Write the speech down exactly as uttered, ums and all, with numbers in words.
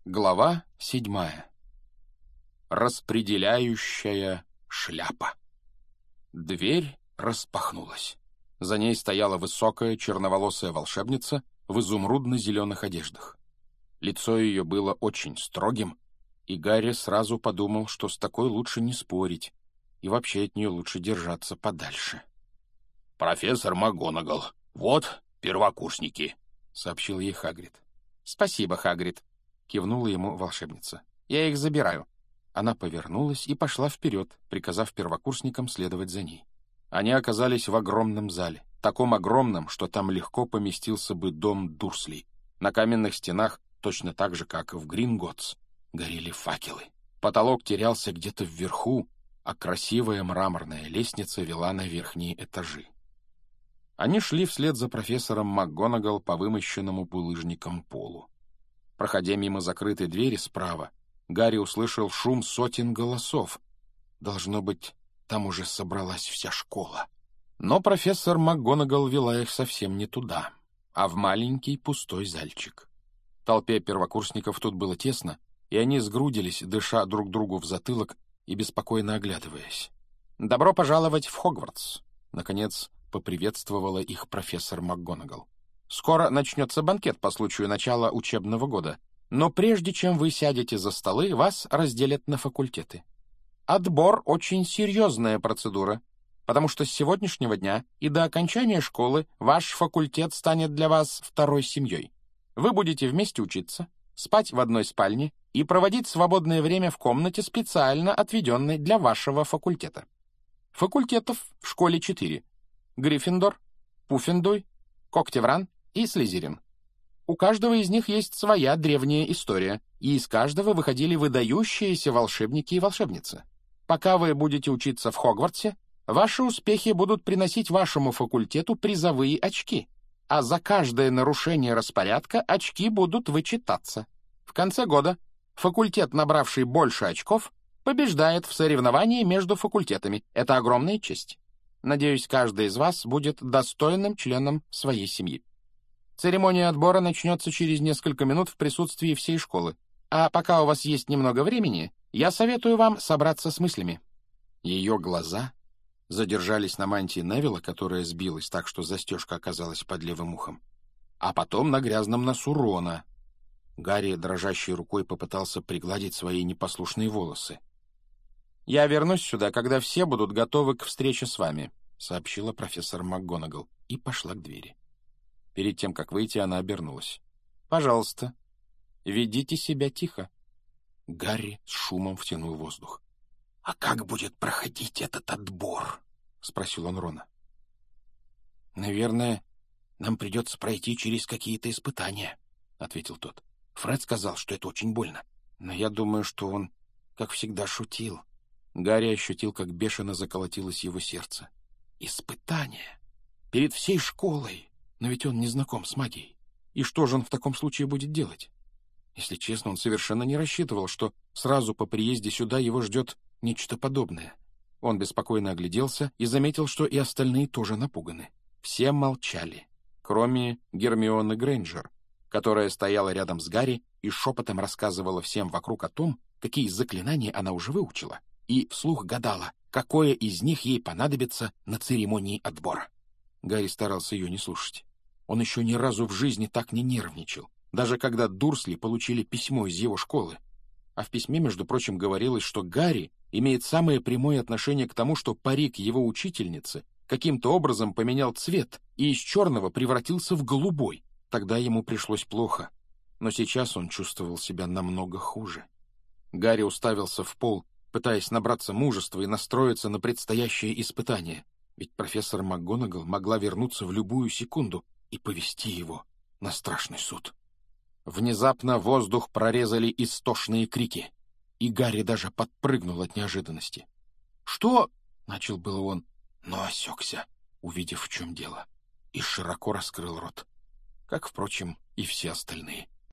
Глава седьмая. Распределяющая шляпа. Дверь распахнулась. За ней стояла высокая черноволосая волшебница в изумрудно-зеленых одеждах. Лицо ее было очень строгим, и Гарри сразу подумал, что с такой лучше не спорить, и вообще от нее лучше держаться подальше. «Профессор МакГонагал, вот первокурсники», — сообщил ей Хагрид. «Спасибо, Хагрид», — кивнула ему волшебница. «Я их забираю». Она повернулась и пошла вперед, приказав первокурсникам следовать за ней. Они оказались в огромном зале, таком огромном, что там легко поместился бы дом Дурслей. На каменных стенах, точно так же, как в Гринготтс, горели факелы. Потолок терялся где-то вверху, а красивая мраморная лестница вела на верхние этажи. Они шли вслед за профессором МакГонагал по вымощенному булыжником полу. Проходя мимо закрытой двери справа, Гарри услышал шум сотен голосов. Должно быть, там уже собралась вся школа. Но профессор МакГонагал вела их совсем не туда, а в маленький пустой зальчик. Толпе первокурсников тут было тесно, и они сгрудились, дыша друг другу в затылок и беспокойно оглядываясь. «Добро пожаловать в Хогвартс!» Наконец поприветствовала их профессор МакГонагал. «Скоро начнется банкет по случаю начала учебного года, но прежде чем вы сядете за столы, вас разделят на факультеты. Отбор — очень серьезная процедура, потому что с сегодняшнего дня и до окончания школы ваш факультет станет для вас второй семьей. Вы будете вместе учиться, спать в одной спальне и проводить свободное время в комнате, специально отведенной для вашего факультета. Факультетов в школе четыре. Гриффиндор, Пуффендуй, Когтевран и Слизерин. У каждого из них есть своя древняя история, и из каждого выходили выдающиеся волшебники и волшебницы. Пока вы будете учиться в Хогвартсе, ваши успехи будут приносить вашему факультету призовые очки, а за каждое нарушение распорядка очки будут вычитаться. В конце года факультет, набравший больше очков, побеждает в соревновании между факультетами. Это огромная честь. Надеюсь, каждый из вас будет достойным членом своей семьи. Церемония отбора начнется через несколько минут в присутствии всей школы. А пока у вас есть немного времени, я советую вам собраться с мыслями». Ее глаза задержались на мантии Невилла, которая сбилась так, что застежка оказалась под левым ухом, а потом на грязном носу Рона. Гарри дрожащей рукой попытался пригладить свои непослушные волосы. «Я вернусь сюда, когда все будут готовы к встрече с вами», — сообщила профессор МакГонагал и пошла к двери. Перед тем, как выйти, она обернулась. «Пожалуйста, ведите себя тихо». Гарри с шумом втянул воздух. «А как будет проходить этот отбор?» — спросил он Рона. «Наверное, нам придется пройти через какие-то испытания», — ответил тот. «Фред сказал, что это очень больно, но я думаю, что он, как всегда, шутил». Гарри ощутил, как бешено заколотилось его сердце. «Испытания? Перед всей школой? Но ведь он не знаком с магией. И что же он в таком случае будет делать? Если честно, он совершенно не рассчитывал, что сразу по приезде сюда его ждет нечто подобное. Он беспокойно огляделся и заметил, что и остальные тоже напуганы. Все молчали, кроме Гермионы Грейнджер, которая стояла рядом с Гарри и шепотом рассказывала всем вокруг о том, какие заклинания она уже выучила, и вслух гадала, какое из них ей понадобится на церемонии отбора. Гарри старался ее не слушать. Он еще ни разу в жизни так не нервничал, даже когда Дурсли получили письмо из его школы. А в письме, между прочим, говорилось, что Гарри имеет самое прямое отношение к тому, что парик его учительницы каким-то образом поменял цвет и из черного превратился в голубой. Тогда ему пришлось плохо, но сейчас он чувствовал себя намного хуже. Гарри уставился в пол, пытаясь набраться мужества и настроиться на предстоящее испытание, ведь профессор МакГонагал могла вернуться в любую секунду и повести его на страшный суд. Внезапно воздух прорезали истошные крики, и Гарри даже подпрыгнул от неожиданности. «Что?» — начал было он, но осекся, увидев, в чем дело, и широко раскрыл рот, как, впрочем, и все остальные.